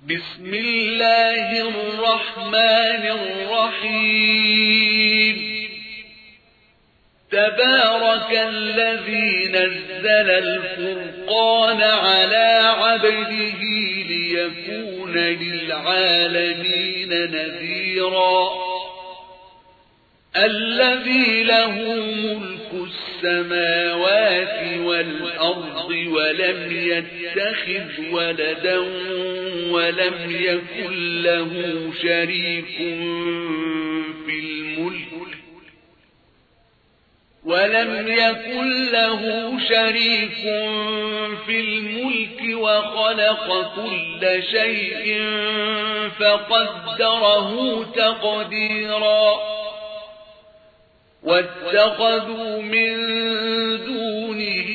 بسم الله الرحمن الرحيم تبارك الذي نزل الفرقان على عبده ليكون للعالمين نذيرا الذي له ملك السماوات والأرض ولم يتخذ ولدا ولم يكن له شريك في الملك وخلق كل شيء فقدره تقديرا واتخذوا من دونه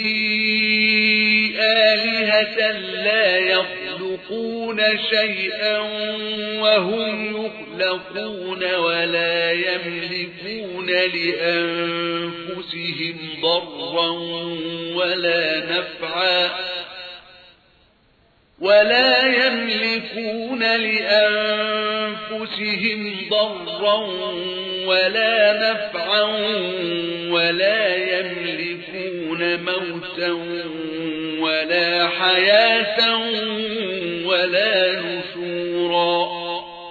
آلهة لا يخلقون شيئا وهم يخلقون ولا يملكون لأنفسهم ضرا ولا نفعا ولا يملكون موتا ولا حياة ولا نشورا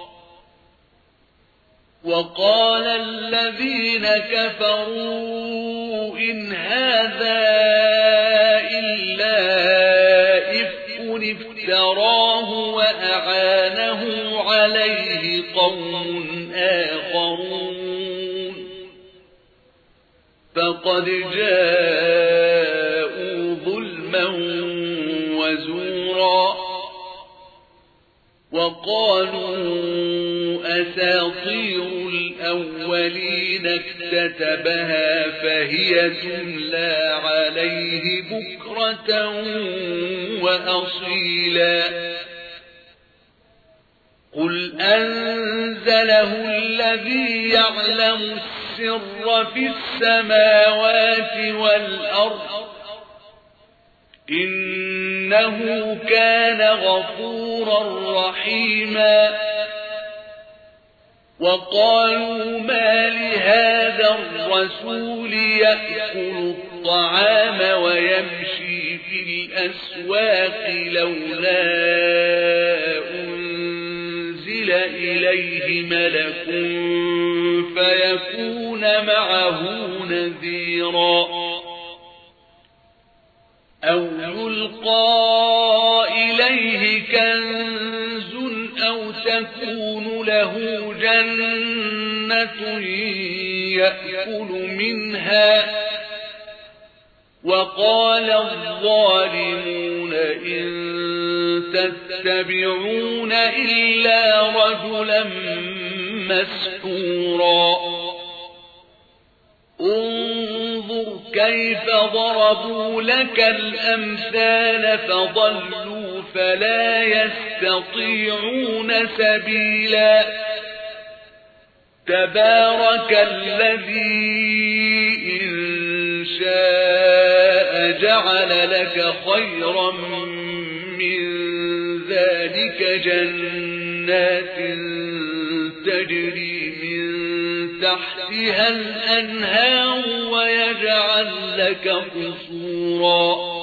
وقال الذين كفروا إن هذا إلا إفك افتراه وأعانه عليه قوم آخرون فقد جاءوا ظلما وزورا وقالوا أساطير الأولين اكتتبها فهي تملى عليه بكرة وأصيلا قل أنزله الذي يعلم السر في السماوات والأرض إنه كان غفورا رحيما وقالوا ما لهذا الرسول يأكل الطعام ويمشي في الأسواق لولا أنزل إليه ملك فيكون معه نذيرا أو يلقى إليه كنز أو تكون له جنة يأكل منها وقال الظالمون إن تتبعون إلا رجلا مسحورا انظر كيف ضربوا لك الأمثال فضلوا فلا يستطيعون سبيلا تبارك الذي إن شاء جعل لك خيرا من ذلك جنات تجري من تحتها الأنهار ويجعل لك قصورا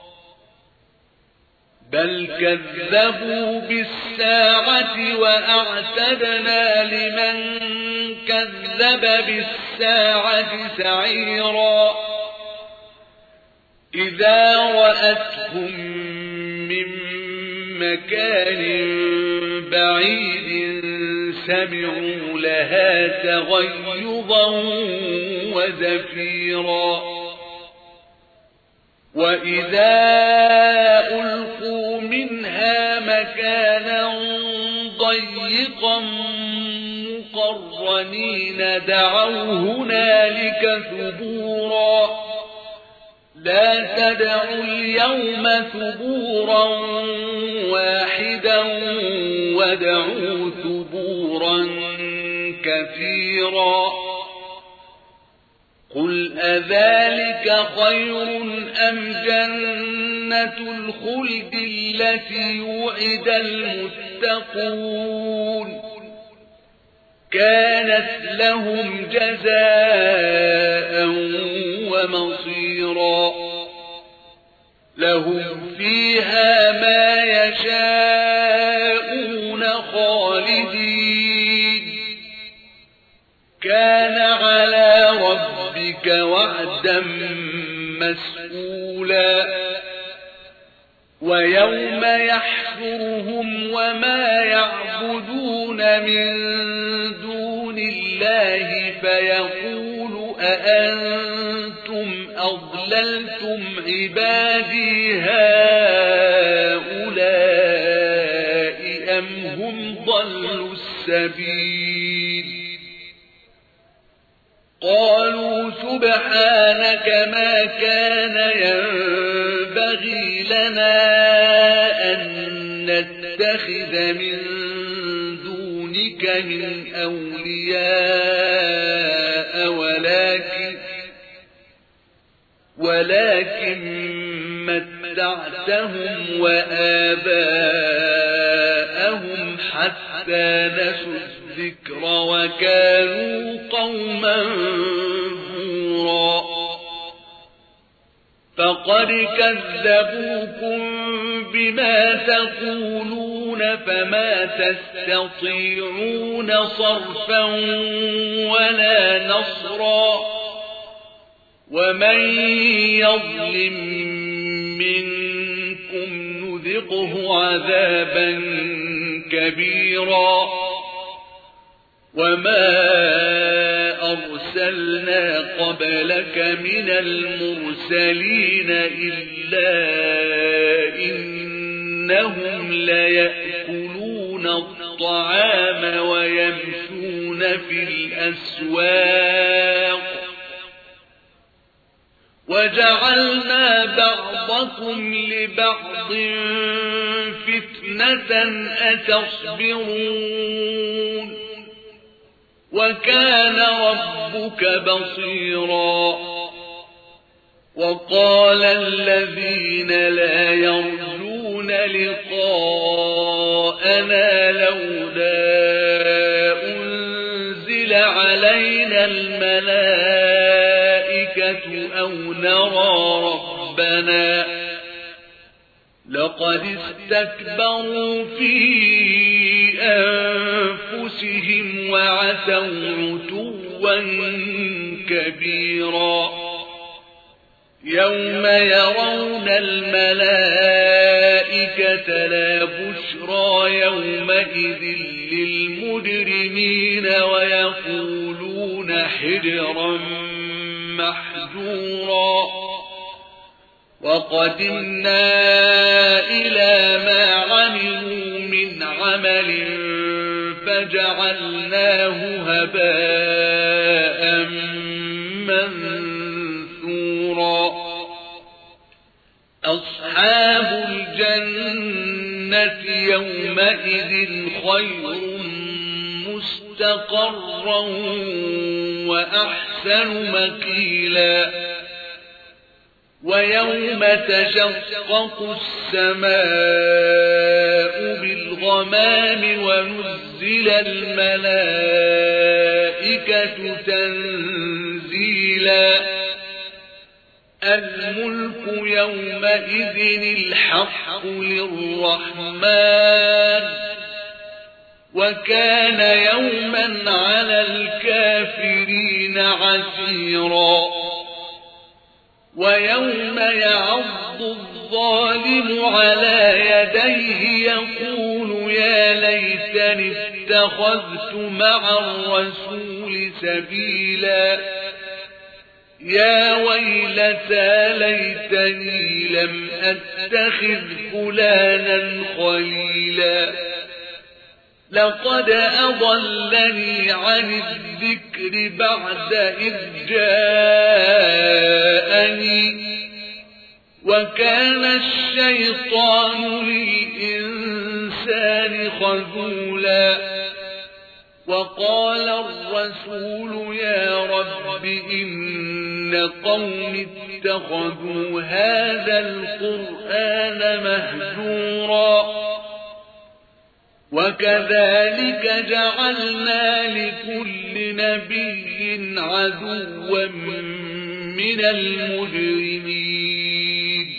بل كذبوا بالساعة وأعتدنا لمن كذب بالساعة سعيرا إذا رأتهم من مكان بعيد سمعوا لها تغيظا وزفيرا وإذا ألقوا منها مكانا ضيقا مقرنين دعوا هنالك ثبورا لا تدعوا اليوم ثبورا واحدا وادعوا ثبورا كثيرا قل أذلك خير أم جنة الخلد التي وعد المتقون كانت لهم جزاء ومصيرا لهم فيها ما يشاءون خالدين كان على ربك وعدا مسئولا ويوم يحشرهم وما يعبدون من دون الله فيقول أأنتم أضللتم عبادي هؤلاء أم هم ضلوا السبيل قالوا سبحانك ما كان ينبغي لنا أن نتخذ من دونك من أولياء ولكن متعتهم وآباءهم حتى نسوا الذكر وكانوا قوما بورا فقد كذبوكم بما تقولون فما تستطيعون صرفا ولا نصرا ومن يظلم منكم نذقه عذابا كبيرا وما أرسلنا قبلك من المرسلين إلا إنهم ليأكلون الطعام ويمشون في الأسواق وجعلنا بعضكم لبعض فتنة أتصبرون وكان ربك بصيرا وقال الذين لا يرجون لقاءنا لولا أنزل علينا الملائكة أو نرى ربنا لقد استكبروا في أنفسهم وعتوا عتوا كبيرا يوم يرون الملائكة لا بشرى يومئذ للمجرمين ويقولون حجرا محجورا وقدمنا إلى ما عملوا من عمل فجعلناه هباء منثورا أصحاب الجنة يومئذ خير مستقرا وأحسن مقيلا ويوم تشقق السماء بالغمام ونزل الملائكة تنزيلا الملك يومئذ الحق للرحمن وكان يوما على الكافرين عسيرا ويوم يعض الظالم على يديه يقول يا ليتني اتخذت مع الرسول سبيلا يا ويلتى ليتني لم أتخذ فلانا خليلا لقد أضلني عن الذكر بعد إذ جاءني وكان الشيطان للإنسان خذولا وقال الرسول يا رب إن قوم اتخذوا هذا القرآن مهجورا وكذلك جعلنا لكل نبي عدوا من المجرمين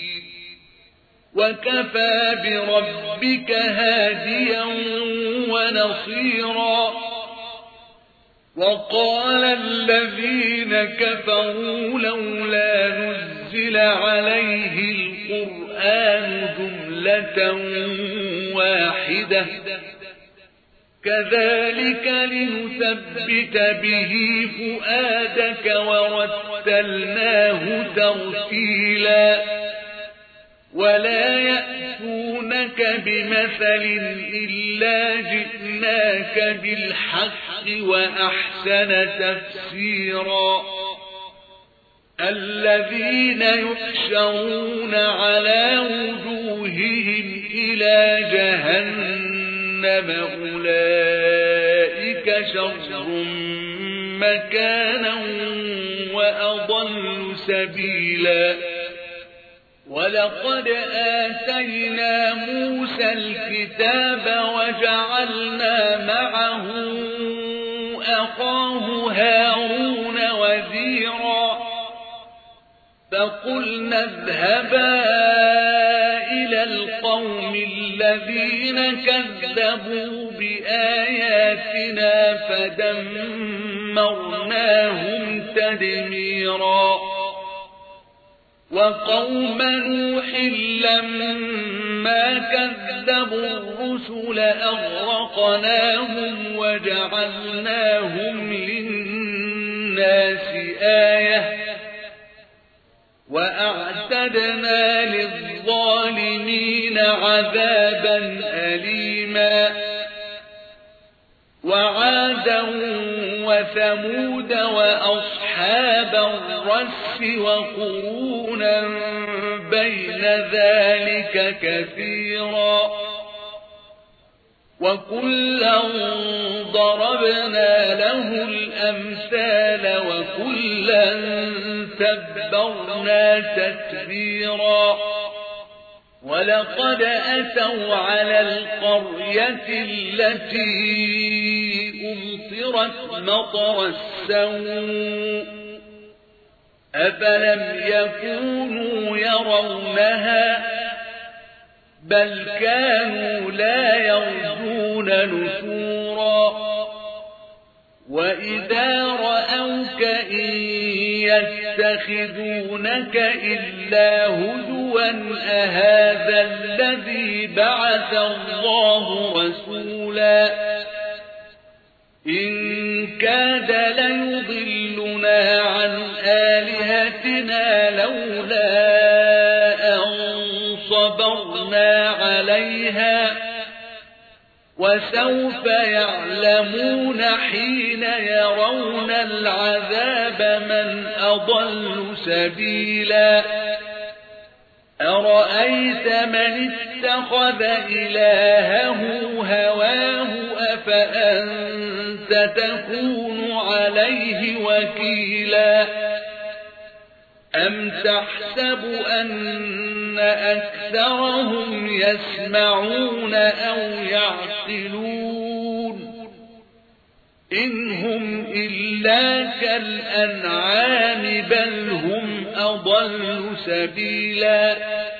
وكفى بربك هاديا ونصيرا وقال الذين كفروا لولا نزل عليه القرآن جملة واحدة كذلك لنثبت به فؤادك ورتلناه ترتيلا ولا يأتونك بمثل إلا جئناك بالحق وأحسن تفسيرا الذين يحشرون على وجوههم إلى جهنم أولئك شر مكانا وأضل سبيلا ولقد آتينا موسى الكتاب وجعلنا معه أخاه هارون وزيرا فقلنا اذهبا إلى القوم الذين كذبوا بآياتنا فدمرناهم تدميرا وقوم نوح لما كذبوا الرسل أغرقناهم وجعلناهم للناس آية وأعتدنا للظالمين عذابا أليما وعادا وثمود وأصحاب الرس وقرونا بين ذلك كثيرا وكلا ضربنا له الأمثال وكلا تبرنا تتبيرا ولقد أتوا على القرية التي أمطرت مطر السوء أفلم يكونوا يرونها بل كانوا لا يرجون نشورا وإذا رأوك إن يتخذونك إلا هزوا أهذا الذي بعث الله رسولا إن كاد ليضلنا عن آلهتنا لولا أن صبرنا عليها وسوف يعلمون حين يرون العذاب من أضل سبيلا أرأيت من اتخذ إلهه هواه أفأنت تكون عليه وكيلا أم تحسب أن أكثرهم يسمعون أو يعقلون إن هم إلا كالأنعام بل هم أضل سبيلا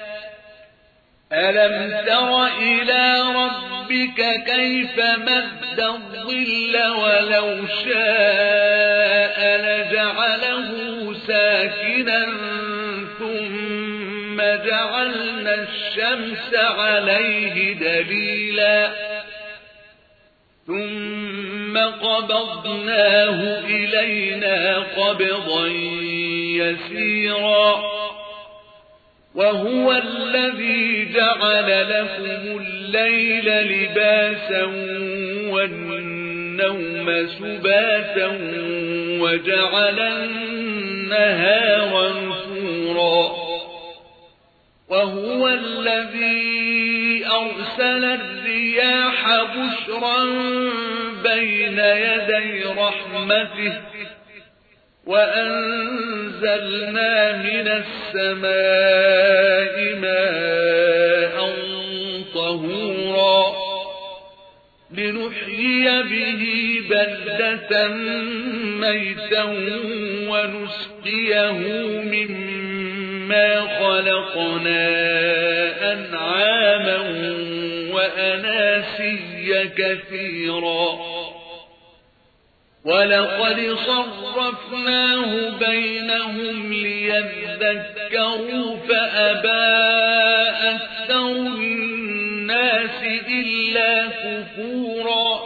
ألم تر إلى ربك كيف مد الظل ولو شاء لجعله ساكنا ثم جعلنا الشمس عليه دليلا ثم قبضناه إلينا قبضا يسيرا وهو الذي جعل لكم الليل لباسا والنوم سباتا وجعل النهار نشورا وهو الذي أرسل الرياح والرياح بشرا بين يدي رحمته وأنزلنا من السماء ماء طهورا لنحيي به بلدة ميتا ونسقيه مما خلقنا أنعاما وأناسيا كثيرا ولقد صرفناه بينهم ليذكروا فأبى أكثر الناس إلا كفورا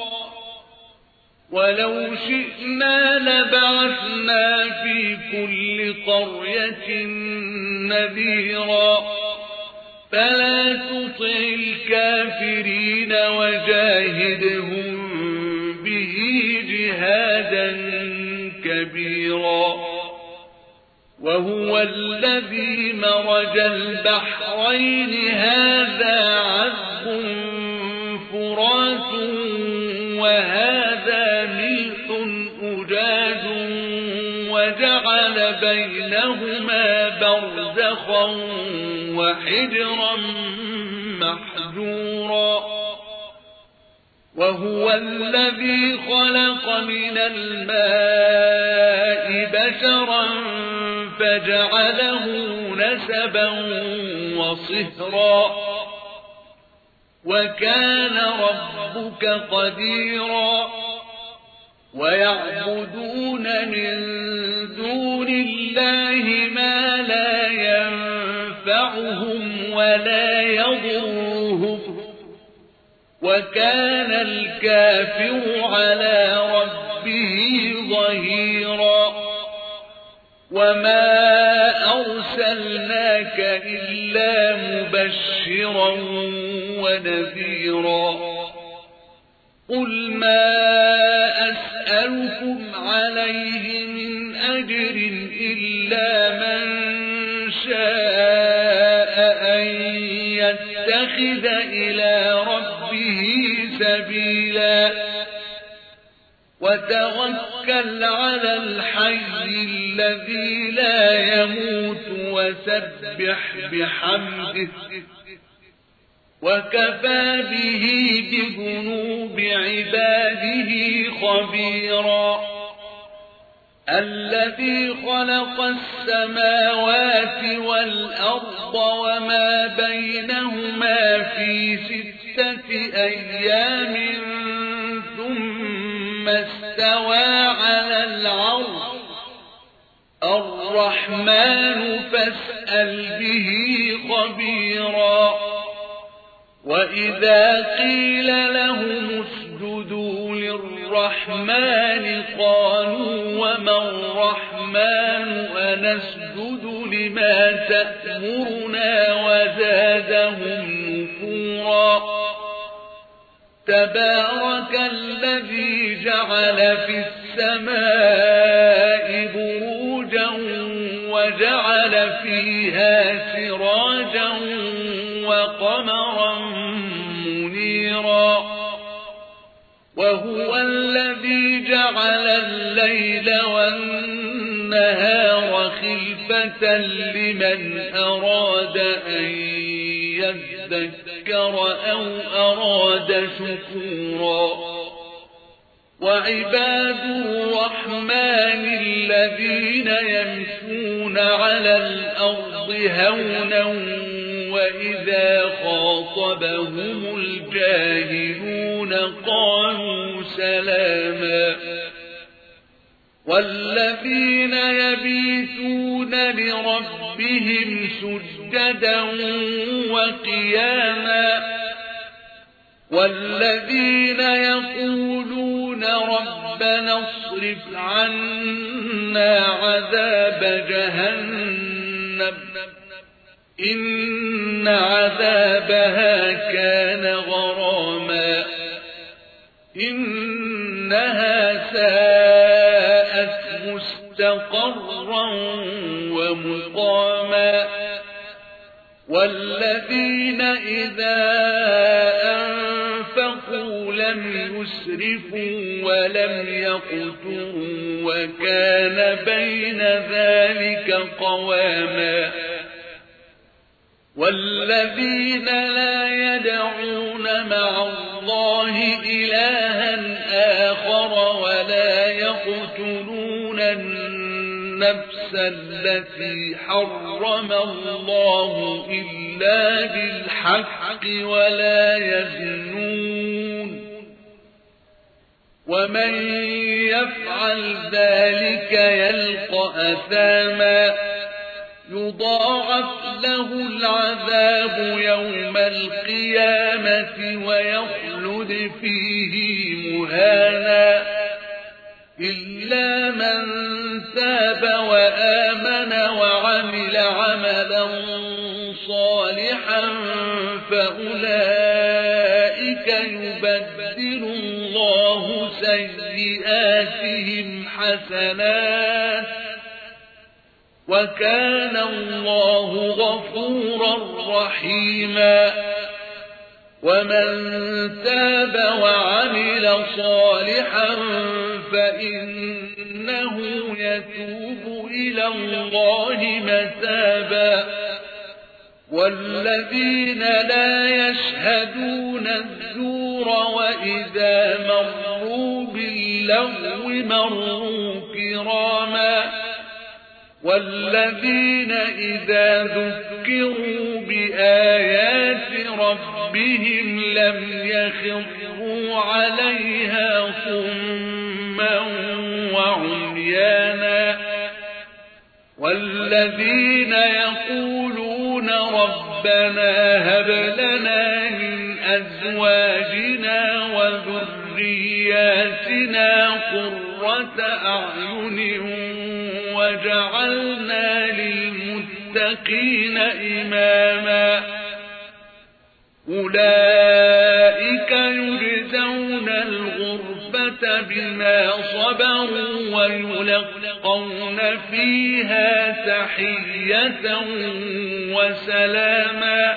ولو شئنا لبعثنا في كل قرية نذيرا فلا تطع الكافرين وجاهدهم به جهادا كبيرا وهو الذي مرج البحرين هذا عذب فرات وهذا ملح أجاج وجعل بينهما برزخا وحجرا محجورا وهو الذي خلق من الماء بشرا فجعله نسبا وصهرا وكان ربك قديرا ويعبدون من دون الله ما لا ينفعهم ولا يضرهم وكان الكافر على ربه ظهيرا وما أرسلناك إلا مبشرا ونذيرا قل ما أسألكم عليه من أجر إلا من شاء أن يتخذ إلى ربه سبيلا وتوكل على الحي الذي لا يموت وسبح بحمده وكفى به بذنوب عباده خبيرا الذي خلق السماوات والأرض وما بينهما في 6 أيام ثم استوى على العرش الرحمن فاسأل به خبيرا وإذا قيل لهم اسجدوا للرحمن قالوا وما الرحمن أنسجد لما تأمرنا وزادهم نفورا تبارك الذي جعل في السماء بروجا وجعل فيها سراجا وقمرا منيرا وهو الذي جعل الليل والنهار خلفة لمن أراد أن يذكر أو أراد شكورا وعباد الرحمن الذين يمشون على الأرض هونا وإذا خاطبهم الجاهلون قالوا سلاما والذين يبيتون لربهم سجدا وقياما والذين يقولون ربنا اصرف عنا عذاب جهنم إن عذابها كان غراما إنها ساءت مستقرا ومقاما والذين إذا أنفقوا لم يسرفوا ولم يقتروا وكان بين ذلك قواما والذين لا يدعون مع الله إلها آخر ولا يقتلون النفس التي حرم الله إلا بالحق ولا يزنون ومن يفعل ذلك يلقى أثاما يضاعف له العذاب يوم القيامة ويخلد فيه مهانا إلا من تاب وآمن وعمل عملا صالحا فأولئك يبدل الله سيئاتهم حسنات وكان الله غفورا رحيما ومن تاب وعمل صالحا فإنه يتوب إلى الله متابا والذين لا يشهدون الزور وإذا مروا باللغو مروا كراما والذين إذا ذكروا بآيات ربهم لم يخروا عليها صما وعميانا والذين يقولون ربنا هب لنا من أزواجنا وذرياتنا قرة أعين وجعلنا للمتقين إماما أولئك يجزون الغرفة بما صبروا ويلقون فيها تحية وسلاما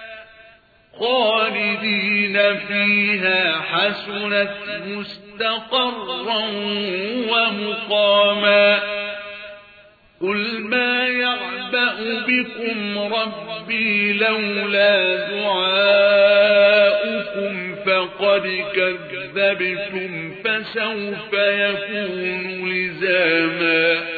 خالدين فيها حسنت مستقرا ومقاما قل ما يعبأ بكم ربي لولا دعاؤكم فقد كذبتم فسوف يكون لزاما